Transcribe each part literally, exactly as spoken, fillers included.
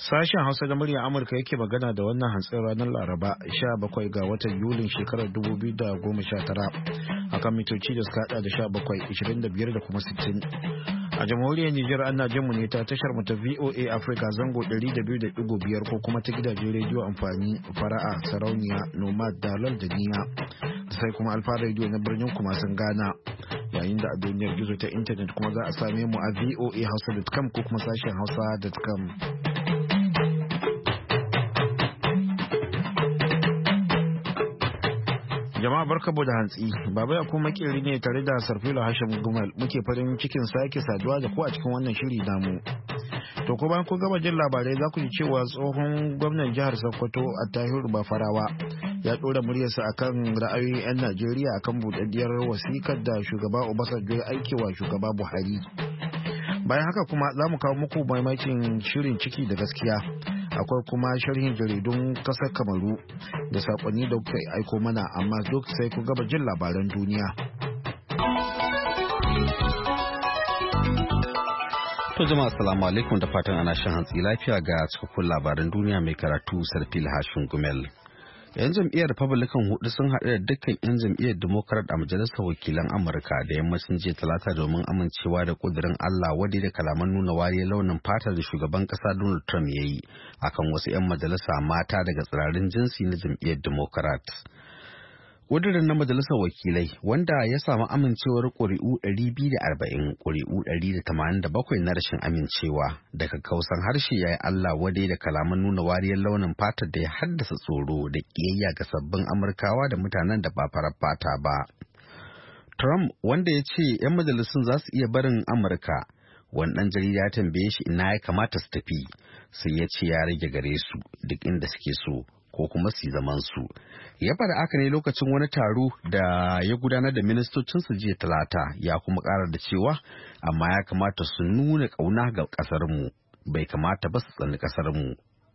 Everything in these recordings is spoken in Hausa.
Sashen Hausa da murya Amurka yake magana da wannan hantsin ranar Laraba sha bakwai ga watan Yulin shekarar dubu biyu da goma sha tara akan mitoci da suka hada da sha bakwai, ishirin da biyar da kuma sittin. A jamhuriyar Nijar ana jin mu ne ta tashar mu ta V O A Africa zango ɗari da biyu da ɗigo biyar ko kuma ta gidajen rediyo amfani fara'a sarauniya nomad dalal da niya sai kuma alfa rediyo na birnin kuma sun gana yayin da a duniyar gizo ta intanet kuma za a same mu a voa hausa dot com ko kuma sashen hausa dot com. Jama'a barkamu da hantsi, Baba ya kuma makeri ne tare da Sarfilo Hashim Gumal muke farin cikin sake saduwa da ku a cikin wannan shiri namu. To ko bayan ku gama jin labarai za ku ji cewa tsohon gwamnan jihar Sokoto Attahiru Bafarawa ya ɗora muryarsa akan ra'ayoyin 'yan Najeriya akan buɗaɗɗiyar wasikar da shugaba Obasanjo ya aikewa shugaba Buhari. Bayan haka kuma za mu kawo muku maimakin shirin ciki da gaskiya. Akwai kuma sharhin jaridun kasar Kamaru da sakonni da kuka aiko mana, amma duk sai ku gaba jin labaran duniya. To jama'a assalamu alaikum da fatan ana shan hantsi lafiya ga cikakkun labaran duniya mai karatu Sarfil Hashin Gumel. Yan jam'iyyar Republican hudu sun haɗu da dukkan yan jam'iyyar Democrat a majalisar wakilan Amurka da yammacin jiya talata domin amincewa da kudirin Allah wadda da kalaman nuna wariyar launin fata da shugaban ƙasa Donald Trump ya yi akan wasu 'yan majalisa mata daga tsirarin jinsi na jam'iyyar Democrat. Kudirin na majalisar wakilai wanda ya samu amincewar ƙuri'u ɗari biyu da arba'in, ƙuri'u ɗari da tamanin da bakwai na rashin amincewa daga kausan harshe ya yi Allah wadai da kalaman nuna wariyar launin fata da ya haddasa tsoro da ƙiyayya ga sabbin Amurkawa da mutanen da ba farar fata ba. Trump wanda ya ce 'yan majalisun za su iya barin Amurka, wani ɗan jarida ya tambaye shi ina ya kamata su tafi, sai ya ce ya rage gare su duk inda suke so ko kuma su zaman su. Ya faɗa aka ne lokacin wani taro da ya gudanar da ministocinsu jiya talata, ya kuma ƙara da cewa amma ya kamata su nuna ƙauna ga ƙasarmu, bai kamata ba su tsani ƙasarmu.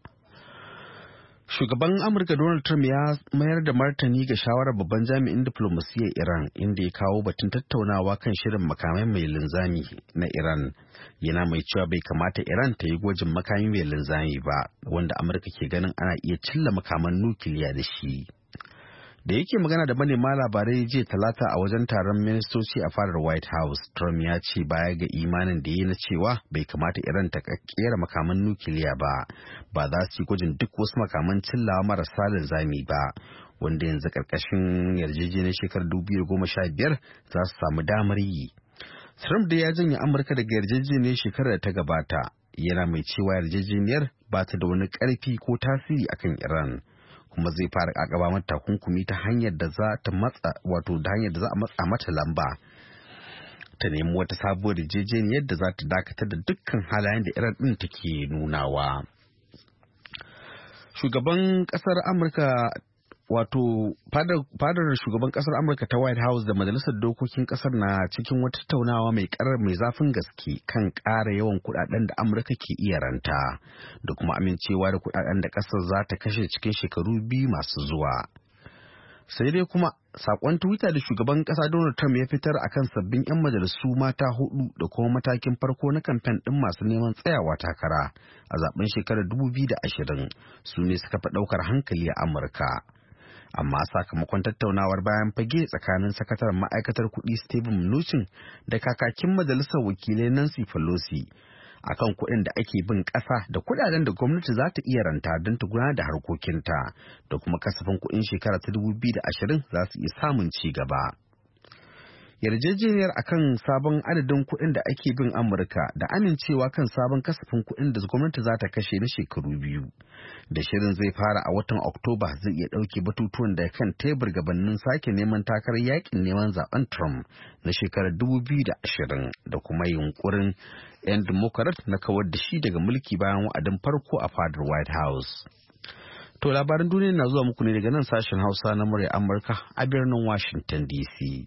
Shugaban Amurka Donald Trump ya mayar da martani ga shawarar babban jami'in diflomasiyyar Iran inda ya kawo batun tattaunawa kan shirin makamai mai linzami na Iran. Yana mai cewa bai kamata Iran ta yi gwajin makami mai linzami ba, wanda Amurka ke ganin ana iya cilla makaman nukiliya da shi. Da yake magana da manema labarai jiya talata a wajen taron ministoci a fadar White House, Trump ya ce baya ga imanin da ya na cewa bai kamata Iran ta kera makaman nukiliya ba, ba za su yi gwajin duk wasu makaman cillawa marasa linzami ba, wanda yanzu karkashin yarjejeniyar shekarar dubu biyu da goma sha biyar za su samu damar yi. Trump da ya janye Amurka daga yarjejeniyar shekarar da ta gabata, yana mai cewa yarjejeniyar ba ta da wani ƙarfi ko tasiri akan Iran. Kuma zai fara kakaba mata takunkumi ta hanyar da za ta matsa wato da hanyar da za a matsa mata lamba ta nemi wata sabuwar yarjejeniyar da za ta dakatar da dukkan halayen da Iran din take nunawa. Shugaban kasar Amurka wato fadar shugaban kasar Amurka ta White House da majalisar dokokin kasar na cikin wata tattaunawa mai karar mai zafin gaske kan ƙara yawan kudaden da Amurka ke iya ranta da kuma amincewa da kudaden da kasar za ta kashe cikin shekaru biyu masu zuwa. Sai dai kuma sakon Twitter da shugaban kasa Donald Trump ya fitar akan sabbin 'yan majalisu mata hudu da kuma matakin farko na kamfen din masu neman tsayawa takara a zaben shekarar dubu biyu da ashirin su ne suka fi daukar hankali a Amurka. Amma sakamakon tattaunawar bayan fage tsakanin sakataren ma'aikatar kuɗi Steven Mnuchin da kakakin majalisar wakilai Nancy Pelosi akan kuɗin da ake bin ƙasa da kuɗaɗen da gwamnati za ta iya ranta don ta gudanar da harkokinta da kuma kasafin kuɗin shekara ta dubu biyu da ashirin za su iya samun ci gaba. Yarjejeniyar akan sabon adadin kuɗin da ake bin Amurka da amincewa kan sabon kasafin kuɗin da gwamnati za ta kashe na shekaru biyu. Da shirin zai fara a watan Oktoba zai iya ɗauke batutuwan da kan tebur gabanin sake neman takarar yakin neman zaben Trump na shekarar dubu biyu da ashirin da kuma yunkurin 'yan Democrat na kawar da shi daga mulki bayan wa'adin farko a fadar White House. To labaran duniya na zuwa muku ne daga nan sashen Hausa na murya Amurka a birnin Washington D C.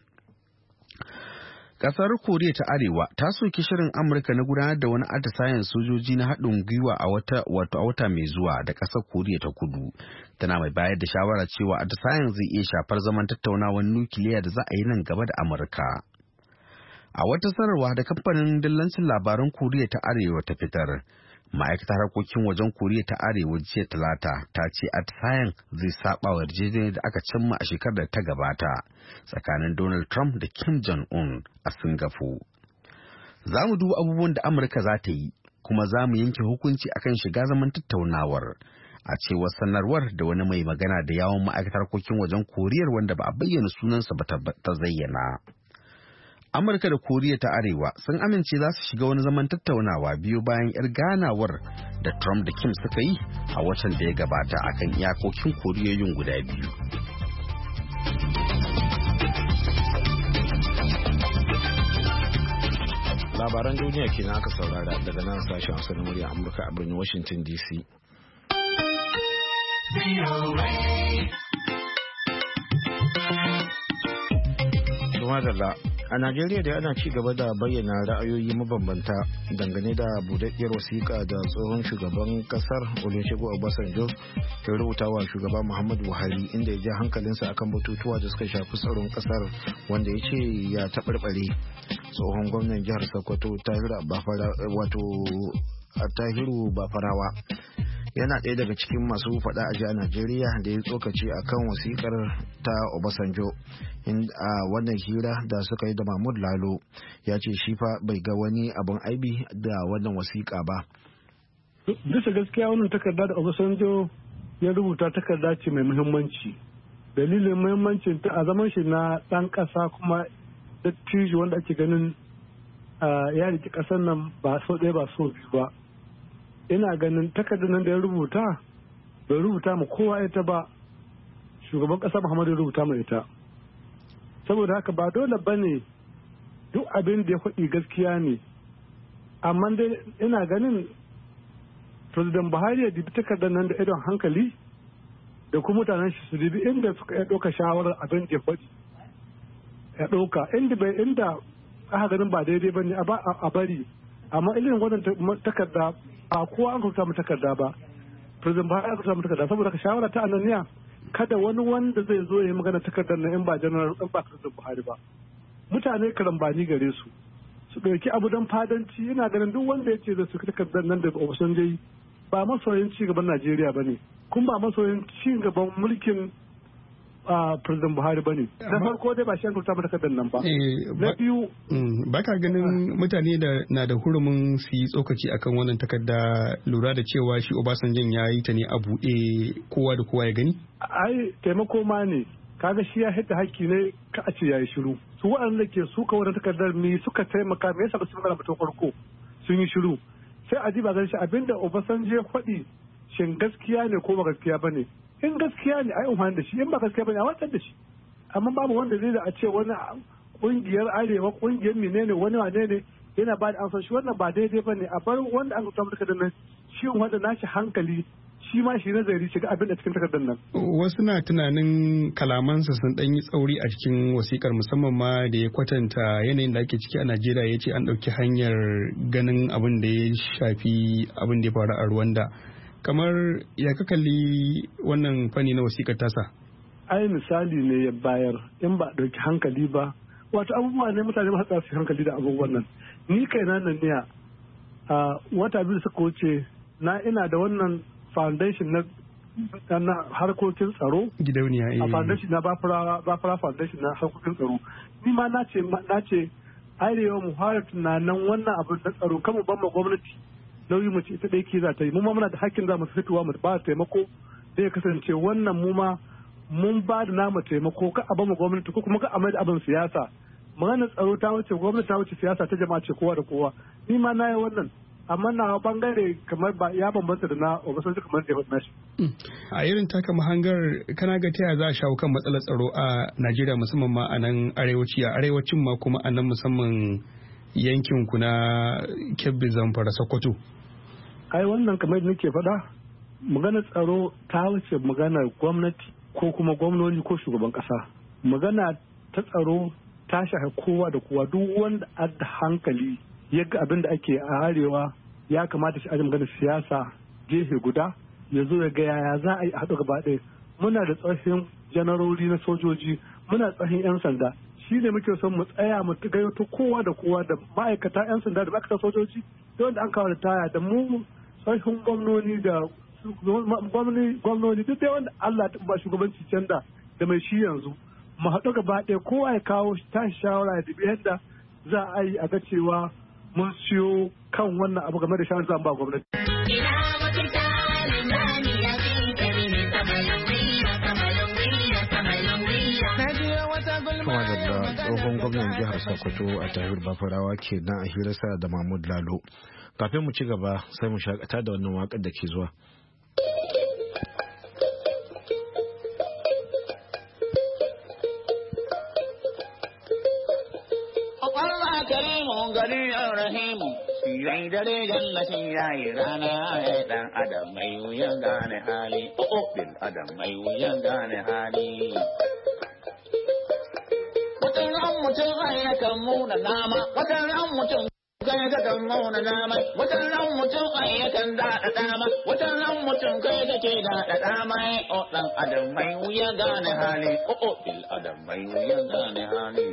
Kasar Koriya ta Arewa ta soki shirin Amurka na gudanar da wani atisayen sojoji na haɗin gwiwa a wata wato a wata mai zuwa da kasar Koriya ta Kudu. Tana mai bayar da shawara cewa atisayen zai iya shafar zaman tattaunawar nukiliya da za a yi nan gaba da Amurka. A wata sanarwa da kamfanin dillancin labaran Koriya ta Arewa ta fitar, Ma'aikatar harkokin wajen Koriya ta Arewa jiya Talata ta ce atisayen zai saba wa yarjejeniyar da aka cimma a shekarar da ta gabata tsakanin Donald Trump da Kim Jong-un a Singapore. Za mu duba abubuwan da Amurka za ta yi kuma za mu yanke hukunci akan shiga zaman tattaunawar, a cewar sanarwar da wani mai magana da yawon ma'aikatar harkokin wajen Koriyar wanda ba a bayyana sunansa ba ta zayyana. Amurka da Koriya ta Arewa sun amince za su shiga wani zaman tattaunawa biyu bayan 'yar ganawar da Trump da Kim suka yi a watan da ya gabata akan iyakokin Koriyoyin guda biyu. Labaran duniya kenan aka saurara daga nan sashen Hausa na murya Amurka a birnin Washington D C. A Najeriya da ana ci gaba da bayyana ra'ayoyi mabambanta dangane da budaddiyar wasiƙa da tsohon shugaban kasar Olusegun Obasanjo ya rubuta wa shugaba Muhammadu Buhari, inda ya ja hankalinsa akan batutuwa da suka shafi tsaron kasar wanda ya ce ya taɓarɓare. Tsohon gwamnan jihar Sokoto Tahiru Bafarawa yana ɗaya daga cikin masu faɗa a a Najeriya da ya tsokaci a kan wasiƙar ta Obasanjo. A wannan hira da suka yi da Mahmud Lalo ya ce shi fa bai ga wani abin aibi da wannan wasiƙa ba. Bisa gaskiya wannan takarda da Obasanjo ya rubuta takarda ce mai muhimmanci. Dalilin muhimmancin ta a zaman shi na ɗan ƙasa kuma dattijo wanda ake ganin ya riƙe ƙasar nan ba so ɗaya ba so biyu ba. Ina ganin takardar nan da ya rubuta bai rubuta ma kowa ita ba, shugaban ƙasa Muhammadu ya rubuta ma ita. Saboda haka ba dole ba ne duk abin da ya faɗi gaskiya ne, amma dai ina ganin President Buhari ya dibi takardar nan da idon hankali da kuma mutanen shi su dibi inda suka ya ɗauka shawarar abin da ya faɗi ya ɗauka inda bai inda aka ganin ba daidai ba ne a bari. Amma ilimin wannan takarda a kowa an rubuta mu takarda ba, President Buhari an rubuta mu takarda, saboda ka shawara ta ananiya kada wani wanda zai zo ya yi magana takardar na in ba general in ba President Buhari ba. Mutane karambani gare su su ɗauki abu don fadanci. Ina ganin duk wanda ya ce da su takardar nan da Obasanjo ba masoyin ci gaban Najeriya ba ne, kuma ba masoyin ci gaban mulkin a President Buhari ba ne. Na farko dai ba shi an rubuta mata takardar nan ba. Na biyu ba ka ganin mutane da na da hurumin su yi tsokaci akan wannan takarda, lura da cewa shi Obasanjo ya yi ta ne a buɗe kowa da kowa ya gani? Ai taimako ma ne, kaga shi ya hidda haƙƙi ne ka a ce ya yi shiru. Su waɗanda ke suka wannan takardar me suka taimaka, me yasa ba su magana mutum farko sun yi shiru. Sai a ji ba gan shi abinda Obasanjo ya faɗi shin gaskiya ne ko ba gaskiya ba ne. In gaskiya ne ai umar da shi, in ba gaskiya bane a watsar da shi. Amma babu wanda zai da a ce wani kungiyar arewa kungiyar menene wani wane ne yana ba da amsa shi, wannan ba daidai bane. A bar wanda an rubuta takardar nan shi wanda nashi hankali shi ma shi nazari shiga abin da cikin takardar nan. Wasu na tunanin kalamansa sun ɗan yi tsauri a cikin wasikar, musamman ma da ya kwatanta yanayin da ake ciki a Najeriya, ya ce an ɗauki hanyar ganin abin da ya shafi abin da ya faru a Rwanda. Kamar ya ka kalli wannan fanni na wasikar tasa? Ai misali ne ya bayar, in ba ɗauki hankali ba, wato abubuwa ne mutane ba su hankali da abubuwan nan. Ni kai na nan ne a wata biyu suka wuce na ina da wannan foundation na na harkokin tsaro, gidauniya a foundation na Bafara foundation na harkokin tsaro. Ni ma na ce na ce arewa mu fara tunanin wannan abin da tsaro kan mu ban ma gwamnati nauyi mu ce ita dai ke za ta yi. Mu ma muna da hakkin za mu fitowa mu ba taimako da ya kasance wannan mu ma mun ba da namu taimako ka a bamu gwamnati ko kuma ka a mai da abin siyasa. Maganar tsaro ta wuce gwamnati ta wuce siyasa ta jama'a ce kowa da kowa. Ni ma na yi wannan, amma na bangare kamar ba ya bambanta da na Obasanjo kamar da ya shi. A irin taka mahangar kana ga ta za a shawo kan matsalar tsaro a Najeriya, musamman ma a nan arewaci, a arewacin ma kuma a nan musamman yankin ku na Kebbi, Zamfara, Sokoto? Ai wannan kamar da nake faɗa, maganar tsaro ta wuce maganar gwamnati ko kuma gwamnoni ko shugaban ƙasa. Magana ta tsaro ta shafi kowa da kowa, duk wanda adda hankali ya ga abin da ake a arewa ya kamata shi aji maganar siyasa gefe guda ya zo ya ga yaya za a yi a haɗu gaba ɗaya. Muna da tsohin janarori na sojoji, muna tsohin 'yan sanda, shi ne muke son mu tsaya mu gayyato kowa da kowa da ma'aikata 'yan sanda da ma'aikatan sojoji da wanda an kawo da taya da mu sashen gwamnoni da gwamnoni duk dai wanda Allah ta ba shugabanci can da da mai shi yanzu mu haɗu gaba ɗaya kowa ya kawo tashi shawara da dubi yadda za a yi a ga cewa mun siyo kan wannan abu game da shawarar zan ba gwamnati. Kuma da tsohon gwamnan jihar Sokoto a Tahir Bafarawa ke nan a hirarsa da Mahmud Lalo. Kafin mu ci gaba sai mu shakata da wannan waƙar da ke zuwa. Allah karimu gari rahimu Sirai dare jalla sirai rana ya dan adam mai wuyan gane hali oh bil adam mai wuyan gane hali watan ran mutum ai kan muna nama watan ran mutum kai ga kan muna nama watan ran mutum ai kan da dama watan ran mutum kai ga ke da dama oh dan adam mai wuyan gane hali oh bil adam mai wuyan gane hali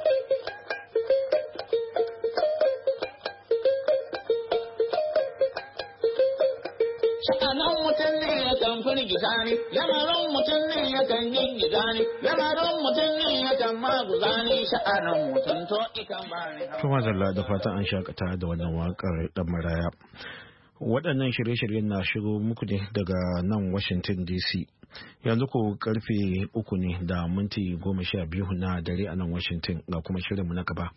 Sha'anan mutum ne ya kan firgita ni, lamarin mutum ne ya kan gingiga ni, lamarin mutum ne ya kan maguza ni, sha'anan mutum to ikan ba ni. Kuma zalla da fatan an shakata da wannan waƙar ɗan maraya. Waɗannan shirye-shiryen na shigo muku ne daga nan Washington D C. Yanzu ko karfe uku ne da minti goma sha biyu na dare a nan Washington ga kuma shirinmu na gaba.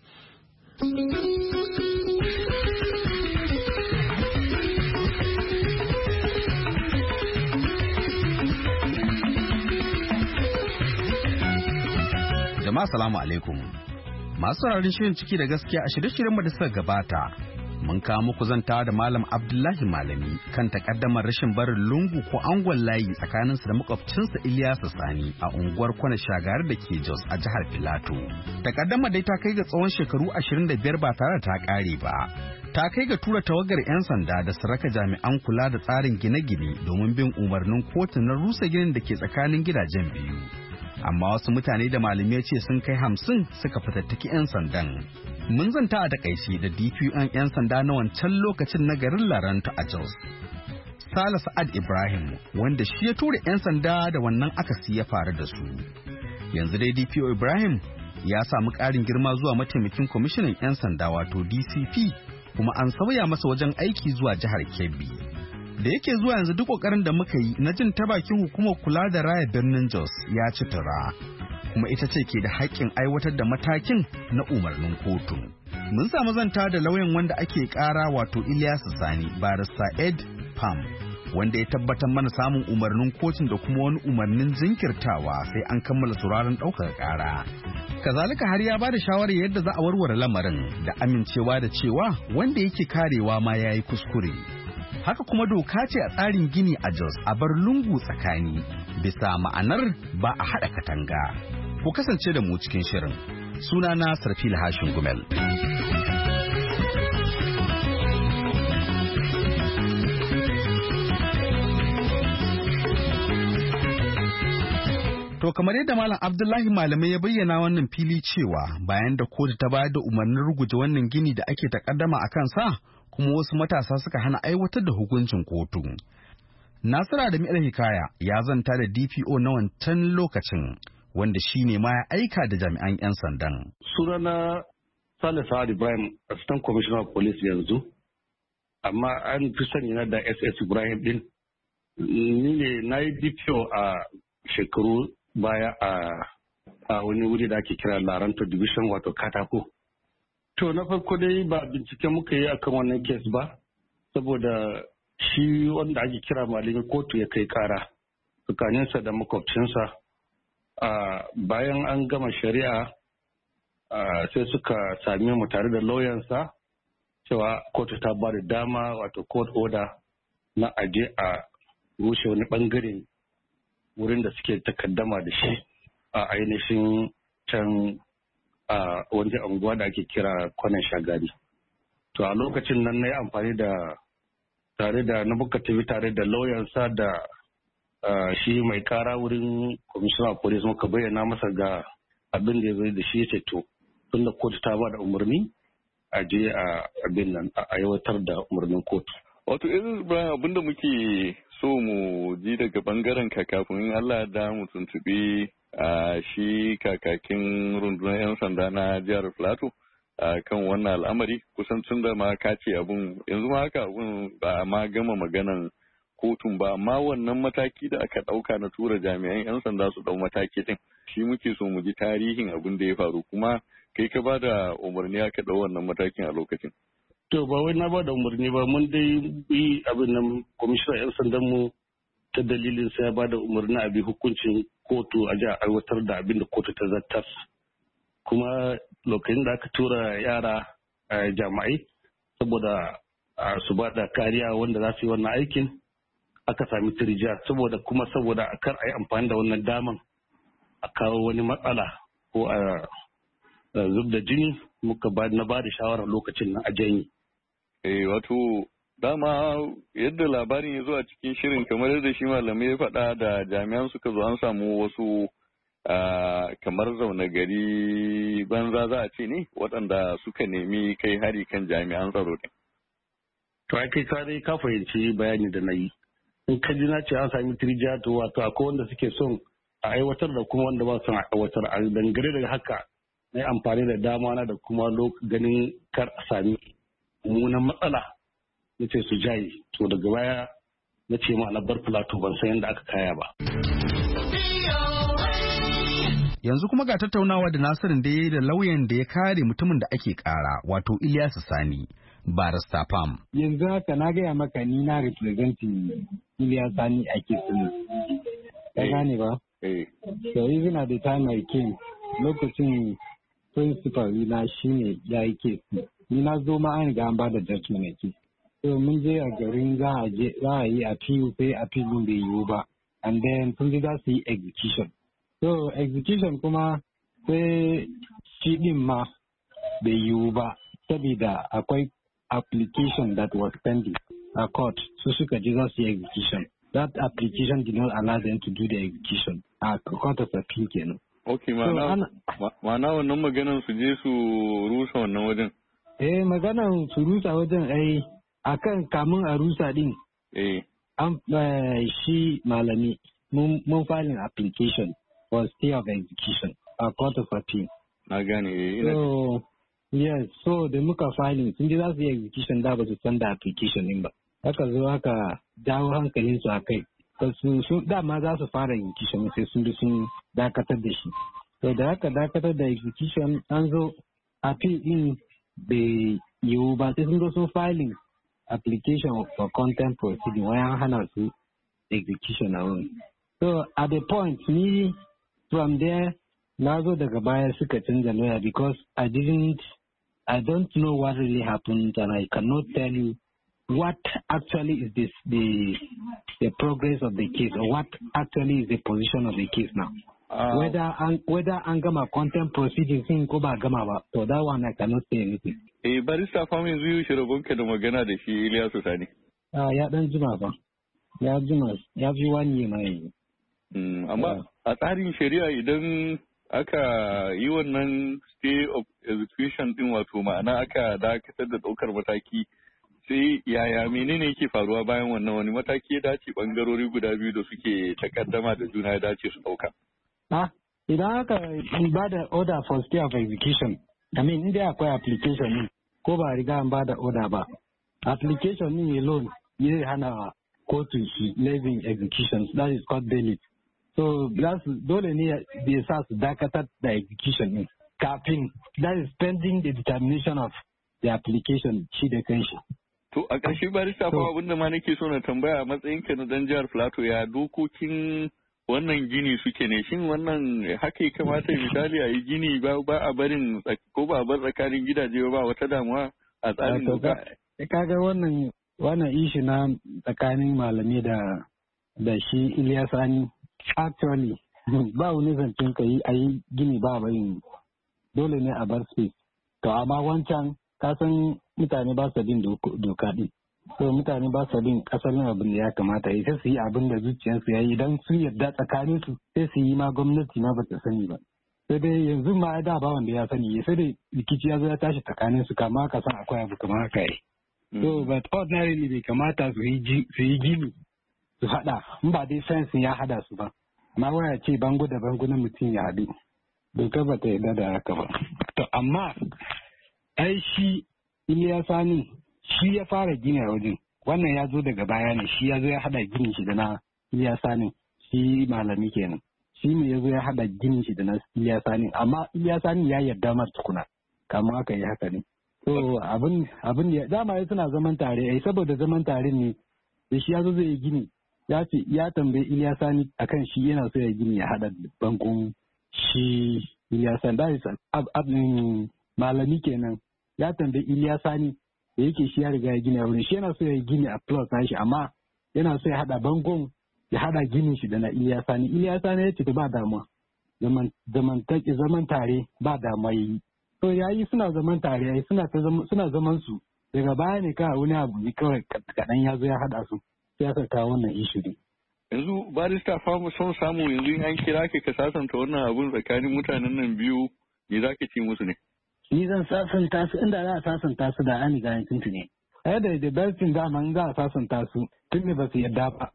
Jama'a salamu alaikum. Masu sauraron shirin ciki da gaskiya a shirye-shiryen mu da suka gabata. Mun kawo muku zanta da Malam Abdullahi Malami kan takaddamar rashin barin lungu ko angon layi tsakaninsa da makwabcinsa Ilyasu Sani a unguwar Kwana Shagari da ke Jos a jihar Filato. Takaddamar dai ta kai ga tsawon shekaru ashirin da biyar ba tare da ta kare ba. Ta kai ga tura tawagar 'yan sanda da saraka jami'an kula da tsarin gine-gine domin bin umarnin kotu na rusa ginin da ke tsakanin gidajen biyu. Amma wasu mutane da malamai ce sun kai hamsin suka fatattaki 'yan sandan. Mun zanta a takaice da D P O 'yan sanda na wancan lokacin na garin Laranto a Jos. Sale Sa'ad Ibrahim wanda shi ya tura 'yan sanda da wannan akasi ya faru da su. Yanzu dai D P O Ibrahim ya samu ƙarin girma zuwa mataimakin kwamishinan 'yan sanda wato D C P kuma an sauya masa wajen aiki zuwa jihar Kebbi. Da yake zuwa yanzu duk kokarin da muka yi na jin ta bakin hukumar kula da raya birnin Jos ya ci tura kuma ita ce ke da haƙƙin aiwatar da matakin na umarnin kotu. Mun samu zanta da lauyan wanda ake ƙara wato Ilyasu Sani barista Ed Pam wanda ya tabbatar mana samun umarnin kotun da kuma wani umarnin jinkirtawa sai an kammala sauraron ɗaukar ƙara. Kazalika har ya bada shawarar yadda za a warware lamarin da amincewa da cewa wanda yake karewa ma yayi kuskure. Haka kuma doka ce a tsarin gini a Jos a bar lungu tsakani bisa ma'anar ba a haɗa katanga. Ku kasance da mu cikin shirin. Sunana Sarfil Hashin Gumel. To kamar yadda Malam Abdullahi Malamai ya bayyana wannan fili cewa bayan da kotu ta bayar da umarnin ruguje wannan gini da ake takaddama a kansa kuma wasu matasa suka hana aiwatar da hukuncin kotu. Nasira da Mi'ar Hikaya ya zanta da D P O na wancan lokacin wanda shi ne ma ya aika da jami'an 'yan sandan. Sunana Sale Sa'ad Ibrahim, Assistant Commissioner of Police yanzu, amma an fi sani na da S S Ibrahim din. Ni ne na yi D P O a shekaru baya a a wani wuri da ake kira Laranto Division wato Katako. To na farko dai ba bincike muka yi akan wannan kes ba, saboda shi wanda ake kira malamin kotu ya kai kara tsakaninsa da makwabcinsa. Bayan an gama shari'a sai suka sami mu tare da lauyansa cewa kotu ta ba da dama wato court order na aje a rushe wani bangare wurin da suke takaddama da shi a ainihin can a wani anguwa da ake kira Kwanan Shagari. To a lokacin nan na yi amfani da tare da na buka tafi tare da lauyansa da shi mai kara wurin commissioner of police muka bayyana masa ga abin da ya zai da shi ya ce to tunda kotu ta ba da umarni a je a abin nan a aiwatar da umarnin kotu. Wato Idris Ibrahim abinda muke so mu ji daga bangaren ka kafin Allah da mu tuntubi a shi kakakin rundunar 'yan sanda na jihar Plateau kan wannan al'amari kusan tun da ma ka ce abun yanzu ma haka abun ba ma gama maganan kotun ba amma wannan mataki da aka dauka na tura jami'an 'yan sanda su dau mataki din shi muke so mu ji tarihin abin da ya faru kuma kai ka ba da umarni aka dau wannan matakin a lokacin. To ba wai na ba da umarni ba mun dai yi abin nan kwamishinan 'yan sandan mu ta dalilin sai ya ba da umarni a bi hukuncin kotu a ji a aiwatar da abin da kotu ta zartar. Kuma lokacin da aka tura yara jama'ai saboda su ba da kariya wanda za su yi wannan aikin aka sami tirjiya saboda kuma saboda a kar a yi amfani da wannan daman a kawo wani matsala ko a zub da jini muka ba na ba da shawara lokacin na a janyi. Eh wato dama yadda labarin ya zo a cikin shirin kamar yadda shi malamai ya faɗa da jami'an suka zo an samu wasu kamar zaune gari banza za a ce ne waɗanda suka nemi kai hari kan jami'an tsaro ɗin. To ai kai ka dai ka fahimci bayani da na yi. In ka ji na ce an sami tirjiya to wato akwai wanda suke son a aiwatar da kuma wanda ba son a aiwatar a dangane daga haka na yi amfani da dama na da kuma ganin kar a sami mummunan matsala na ce su jaye to daga baya na ce ma na bar Plateau ban san yadda aka kaya ba. Yanzu kuma ga tattaunawa da Nasirin da ya da lauyan da ya kare mutumin da ake kara wato Ilyasu Sani barista Pam. Yanzu haka na gaya maka ni na representing Ilyasu Sani a kesin. Ka gane ba? So even at the time I came lokacin principal na shine ya yi kesi. Ni na zo ma an ga an ba da judgment a case. So mun je a garin za a je za a yi appeal sai appeal din bai yiwu ba. And then sun je za su yi execution. So execution kuma sai shi din ma bai yiwu ba saboda akwai application that was pending a court so suka je za su yi execution. That application did not allow them to do the execution. A court of appeal kenan. Ok, ma'ana wannan maganan su je su rusa wannan wajen. Eh, maganan su rusa wajen ai akan kamun a rusa din. Eh. An shi malami mun filin application for stay of execution a court of appeal. Na gane. So, yes, so da muka filin sun ji za su yi execution da ba su san da application din ba. Haka zo haka jawo hankalin su a kai. Su su dama za su fara execution sai sun bi sun dakatar da shi. To da haka dakatar da execution an zo appeal din bai yiwu ba sai sun zo sun filing application for contempt proceeding wayan hana su execution a wurin. So at the point ni from there na zo daga baya suka canza lawyer because I didn't I don't know what really happened and I cannot tell you what actually is this the the progress of the case or what actually is the position of the case now. Uh, whether an whether an gama contempt proceedings in ko ba gama ba to that one I cannot say anything. Eh barista fa min zuyu shi rabonka da magana da shi Ilyasu Sani. Ah ya dan jima ba. Ya jima ya fi wani mai. Mm, amma a tsarin shari'a idan aka yi wannan stay of execution din wato ma'ana aka dakatar da ɗaukar mataki sai yaya menene yake faruwa bayan wannan wani mataki ya dace bangarori guda biyu da suke takaddama da juna ya dace su ɗauka. Ah, idan aka ba da order for stay of execution, I mean inda akwai application ne ko ba riga an ba da order ba. Application ne alone ya hana kotu shi levying execution, that is called bailiff. So dole ne ya sa su dakatar da execution ne kafin that is pending the determination of the application shi da kanshi. To a ƙarshe barista fa abinda ma nake so na tambaya a matsayinka na dan jihar Plateau ya dokokin wannan gini suke ne shin wannan haka ya kamata misali a yi gini ba ba a barin ko ba a bar tsakanin gidaje ba wata damuwa a tsarin doka. Kaga wannan wannan ishi na tsakanin malami da da shi Ilyasu Sani actually ba wani zancen ka yi a yi gini ba bayin dole ne a bar space. To amma wancan ka san mutane ba su bin doka din. So mutane ba su bin asalin abin da ya kamata yi sai su yi abin da zuciyarsu ya yi idan sun yarda tsakanin su sai su yi ma gwamnati ma ba ta sani ba. Sai dai yanzu ma da ba wanda ya sani sai dai rikici ya zo ya tashi tsakanin su kama ka san akwai abu kamar haka yi. So but ordinarily bai kamata su yi su yi gini su hada in ba dai fence ya hada su ba. Amma waya ce bango da bango na mutum ya haɗu. Doka ba ta yarda da haka ba. To amma ai shi Iliya Sani shi ya fara gini a wajen. Wannan ya zo daga baya ne shi ya zo ya hada ginin shi da na Iliya Sani shi malami kenan. Shi ne ya zo ya hada ginin shi da na Iliya Sani amma Iliya Sani ya yarda masa tukuna kamar aka yi haka ne. So abin abin ya dama ya suna zaman tare ai saboda zaman tare ne da shi ya zo zai yi gini ya ce ya tambayi Iliya Sani akan shi yana so ya gini ya hada bangon shi Iliya Sani da abin malami kenan ya tambayi Iliya Sani da yake shi ya riga ya gini a wurin shi yana so ya gini a plot na shi amma yana so ya hada bangon ya hada ginin shi da na Iliya Sani Iliya Sani ya ce ba damuwa zaman zaman zaman tare ba damuwa yi to yayi suna zaman tare ai suna ta suna zaman su daga baya ne kawai wani abu ne kawai kadan ya zo ya hada su sai aka kawo wannan issue yanzu barista famu son samu yanzu in an kira ka ka sasanta wannan abun tsakanin mutanen nan biyu me za ka ce musu ne ni zan sasanta su inda za a sasanta su da an ga tuntun ne ai da da beltin zaman za a sasanta su tun ne ba su yadda ba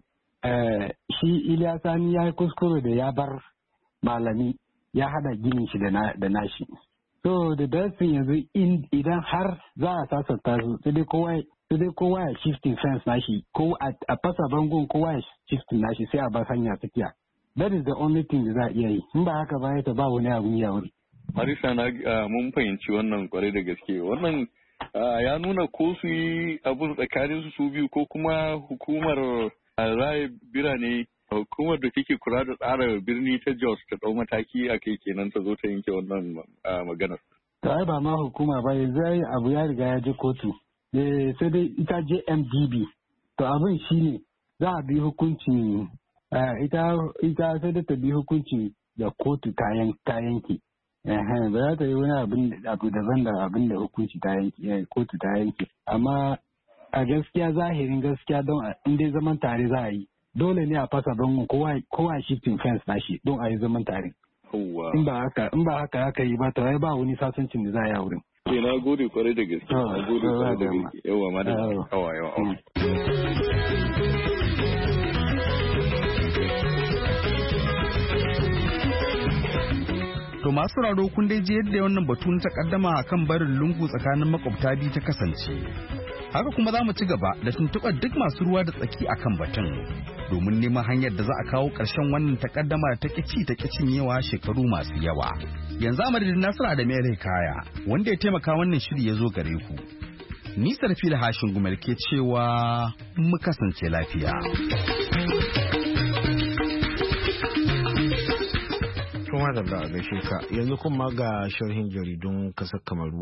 shi Iliya Sani ya yi kuskure da ya bar malami ya hada ginin shi da nashi so da beltin yanzu idan har za a sasanta su sai dai kowa sai dai kowa ya shifting fence nashi ko a fasa bangon kowa ya shifting nashi sai a bar hanya tsakiya that is the only thing da za a iya yi in ba haka ba ya ba wani abu ya wuri Marisa na mun fahimci wannan kwarai da gaske wannan ya nuna ko su yi abun tsakanin su su biyu ko kuma hukumar raye birane hukumar da take kula da tsara birni ta Jos ta dau mataki a kai kenan ta zo ta yanke wannan maganar. Ta ai ba ma hukuma ba yanzu ai abu ya riga ya je kotu sai dai ita J M D B to abin shine za a bi hukunci ita ita sai da ta bi hukunci da kotu ta yanke. ba za ta yi wani abu daban da abin da hukunci ta yanki kotu ta yanki amma a gaskiya zahirin gaskiya don in dai zaman tare za a yi dole ne a fasa bangon kowa shifting fence na shi don a yi zaman tare in ba haka in ba haka aka yi ba ta ba wani sasancin da za a yi a wurin ke na gode kwarai da gaske na gode kwarai da gaske yawa ma da yawa yawa To masu raro kun dai je yadda wannan batun ta kaddama kan barin lungu tsakanin makwabta biyu ta kasance. Haka kuma za mu ci gaba da tuntuɓar duk masu ruwa da tsaki akan batun domin neman hanyar da za a kawo ƙarshen wannan takaddama da ta kici ta cinyewa shekaru masu yawa. Yanzu a madadin Nasiru Adamu Kaya wanda ya taimaka wannan shiri ya zo gare ku. Ni Sarfila Hashin Gumel ke cewa mu kasance lafiya. Kuma da a gaishe ka yanzu kuma ga sharhin jaridun kasar Kamaru.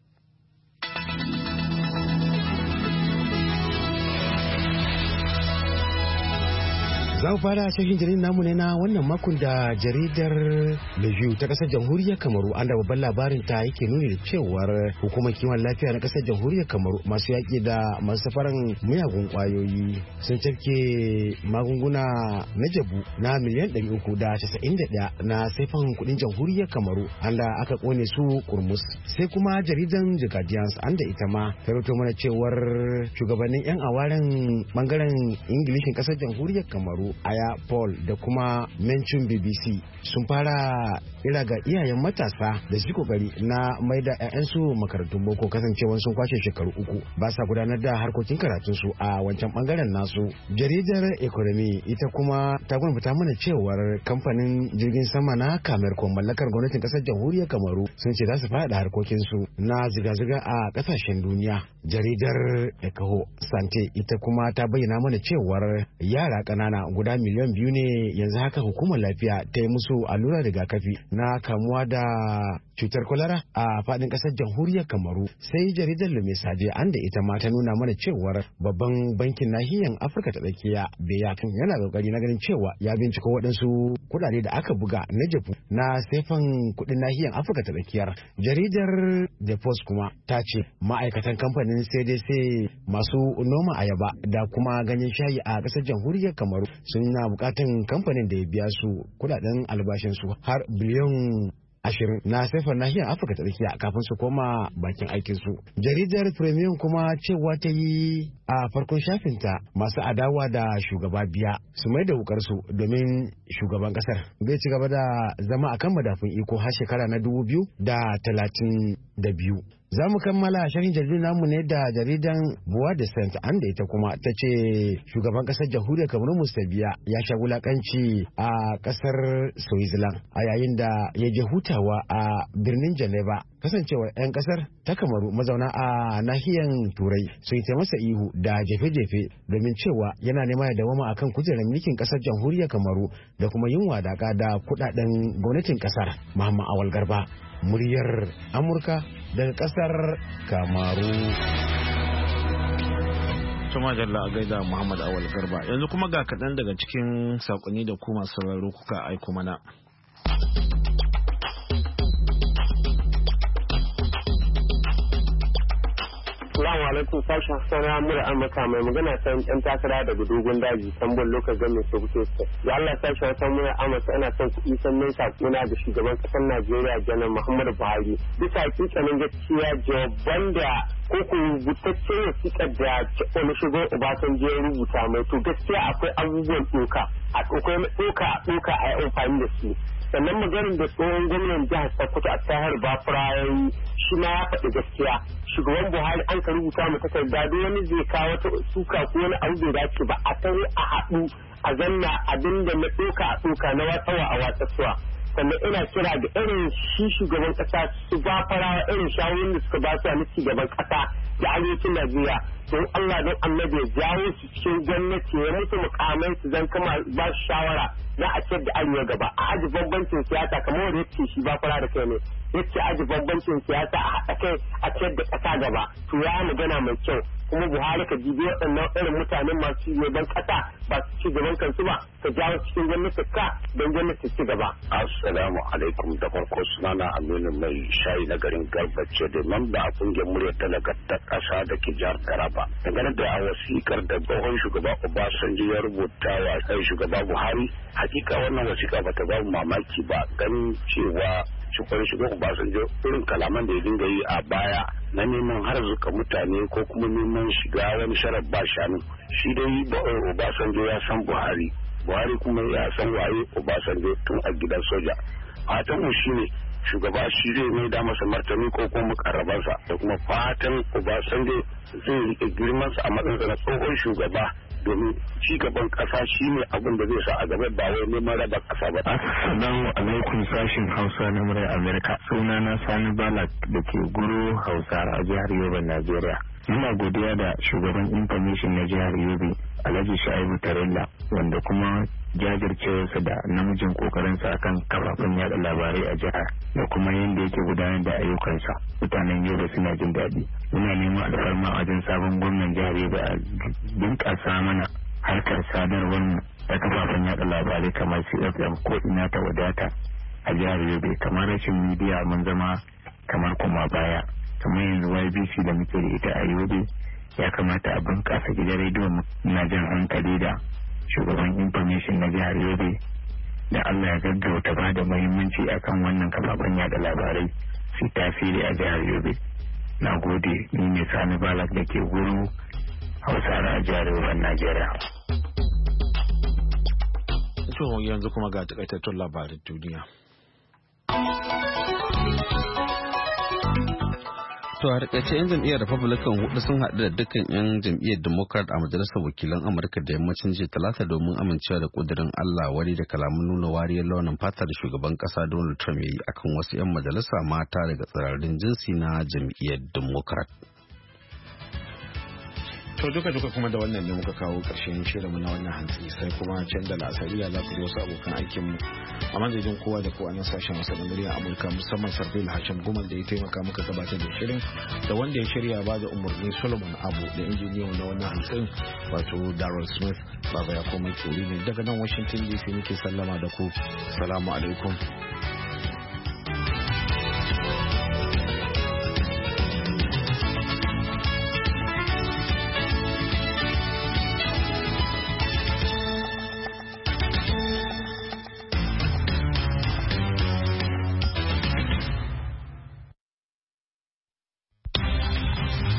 Za mu fara cikin jaridar namu ne na wannan makon da jaridar Leju ta kasar jamhuriyar Kamaru an da babban labarin ta yake nuni da cewar hukumar kiwon lafiya na kasar jamhuriyar Kamaru masu yaƙi da masu safaran miyagun ƙwayoyi sun cafke magunguna na jabu na miliyan ɗari uku da casa'in da ɗaya na saifan kuɗin jamhuriyar Kamaru an da aka ƙone su kurmus. Sai kuma jaridan The Guardians an da ita ma ta rawaito mana cewar shugabannin 'yan awaren bangaren Ingilishin kasar jamhuriyar Kamaru Aya Paul da kuma Mencin B B C sun fara ira ga iyayen matasa da su kokari na mai da 'ya'yansu makarantun boko kasancewar sun kwashe shekaru uku ba sa gudanar da harkokin karatunsu a wancan bangaren nasu. Jaridar Economy ita kuma ta gwamnata mana cewar kamfanin jirgin sama na Camercon mallakar gwamnatin kasar jamhuriyar Kamaru sun ce za su faɗa harkokinsu na ziga-ziga a kasashen duniya. Jaridar Ekaho Sante ita kuma ta bayyana mana cewar yara ƙanana guda miliyan biyu ne yanzu haka hukumar lafiya ta yi musu allurar rigakafi na kamuwa da cutar kwalara a faɗin ƙasar jamhuriyar Kamaru. Sai jaridar Lume Saje an da ita ma ta nuna mana cewar babban bankin nahiyar Afirka ta tsakiya Beyak yana kokari na ganin cewa ya binciko waɗansu kuɗaɗe da aka buga na jabu na sefan kuɗin nahiyar Afirka ta tsakiyar. Jaridar The Post kuma ta ce ma'aikatan kamfanin C D C masu noma ayaba da kuma ganyen shayi a ƙasar jamhuriyar Kamaru sun na bukatan kamfanin da ya biya su kuɗaɗen albashinsu har biliyan ashirin na saifar nahiyar Afirka ta tsakiya kafin su koma bakin aikin su. Jaridar Premium kuma cewa ta yi a farkon shafinta masu adawa da shugaba Biya su mai da wukar su domin shugaban kasar zai ci gaba da zama akan madafun iko har shekara na dubu biyu da talatin da biyu. Za mu kammala shirin jaridar namu ne da jaridan Buwa da Saint an da ita kuma ta ce shugaban kasar jamhuriyar Kamaru Musta Biya ya sha wulakanci a kasar Switzerland a yayin da ya je hutawa a birnin Geneva. Kasancewar 'yan kasar ta Kamaru mazauna a nahiyan Turai sun yi masa ihu da jefe-jefe domin cewa yana nema ya dawama akan kujerar mulkin kasar jamhuriyar Kamaru da kuma yin wadaka da kudaden gwamnatin kasar. Muhammad Awal Garba, muryar Amurka daga kasar Kamaru. Tuma Jalla a gaida Muhammad Awal Garba. Yanzu kuma ga kaɗan daga cikin saƙonni da kuma sauraro kuka aiko mana. Assalamu alaikum sashen sana mura Amurka mai magana ta yan takara daga dogon daji tambon lokacin gamin Sokoto State. Da Allah sashen sana mura Amurka ana son kuɗi sannan sakona da shugaban ƙasar Najeriya Janar Muhammadu Buhari. Bisa hakikanin gaskiya jawaban da koko rubutaccen wasiƙar da Olusegun Obasanjo ya rubuta mai to gaskiya akwai abubuwan ɗoka. Akwai ɗoka a ɗoka a yi amfani da su. Sannan maganin da tsohon gwamnan jihar Sokoto a Tahir Bafura ya yi shi ma ya faɗi gaskiya. Shugaban Buhari an ka rubuta mu takarda duk wani zai kawo wata suka ko wani abu bai dace ba a tare a haɗu a zanna abin da na ɗoka a ɗoka na watsawa a watsatsuwa. Sannan ina kira da irin shi shugaban ƙasa su ba fara irin shawarar da suka ba su a na cigaban ƙasa da arewacin Najeriya. Don Allah don annabi ya jawo su cikin gwamnati ya musu mukamai su zan kama ba su shawara za a ciyar da arewa gaba a aji bambancin siyasa kamar wanda yace shi ba fara da kai ne yace aji bambancin siyasa a haɗa kai a ciyar da ƙasa gaba to ya magana mai kyau kuma Buhari ka jibi waɗannan irin mutanen masu gaban ƙasa ba su ci gaban kansu ba ka jawo cikin gwamnati ka don gwamnati ci gaba. Assalamu alaikum da farko sunana Aminu mai shayi na garin Garbace da mamba a kungiyar muryar talaka ta ƙasa da ke jihar Taraba. Dangane da wasikar da tsohon shugaba Obasanjo ya rubuta wa kai shugaba Buhari hakika wannan wasiƙa ba ta ba mamaki ba ganin cewa shugaban shugaban Obasanjo irin kalaman da ya dinga yi a baya na neman harzuka mutane ko kuma neman shiga wani sharar ba shanu shi dai Obasanjo ya san Buhari Buhari kuma ya san waye Obasanjo tun a gidan soja fatan mu shine shugaba shi zai mai da masa martani ko kuma mukarrabansa da kuma fatan Obasanjo zai rike girmansa a matsayin na tsohon shugaba domin ci gaban kasa shine abin da zai sa a gaba ba wai neman raba kasa ba. Assalamu alaikum sashin Hausa na murai Amerika. Sunana Sani Balak da ke Guru Hausa a jihar Yobe, Najeriya. Muna godiya da shugaban information na jihar Yobe Alhaji Shaibu Tarella wanda kuma jajircewarsa da namijin kokarinsa akan kafafen yada labarai a jihar da kuma yadda yake gudanar da ayyukansa mutanen Yobe suna jin daɗi. Muna neman alfarma a wajen sabon gwamnan jihar Yobe a bunƙasa mana harkar sadarwar mu da kafafen yada labarai kamar C F M ko ina ta wadata a jihar Yobe kamar rashin midiya mun zama kamar kuma baya kamar yanzu Y B C da muke da ita a Yobe ya kamata a bunƙasa gidan rediyo na jan hankali da shugaban information na jihar Yobe da Allah ya gaggauta ba da muhimmanci akan wannan kafafen yada labarai su tasiri a jihar Yobe. Na gode, ni ne Sani Balak da ke Guru Hausa a jihar Yobe, Najeriya. To yanzu kuma ga takaitattun labarin duniya. To a rikace 'yan jam'iyyar Republican hudu sun haɗu da dukkan 'yan jam'iyyar Democrat a majalisar wakilan Amurka da yammacin jiya talata domin amincewa da kudirin Allah wari da kalaman nuna wariyar launin fata da shugaban kasa Donald Trump ya yi akan wasu 'yan majalisa mata daga tsirarin jinsi na jam'iyyar Democrat. To duka duka kuma da wannan ne muka kawo ƙarshen shirinmu na wannan hantsi sai kuma can da la'asariya za ku wasu abokan aikinmu a madadin kowa da kowa na sashen wasa da muryar Amurka musamman Sarfil Hashim Gumal da ya taimaka muka gabatar da shirin da wanda ya shirya ba da umarni Solomon Abu da injiniyan na wannan hantsin wato Darrell Smith baba ya komai tsori ne daga nan Washington D C nake sallama da ku salamu alaikum.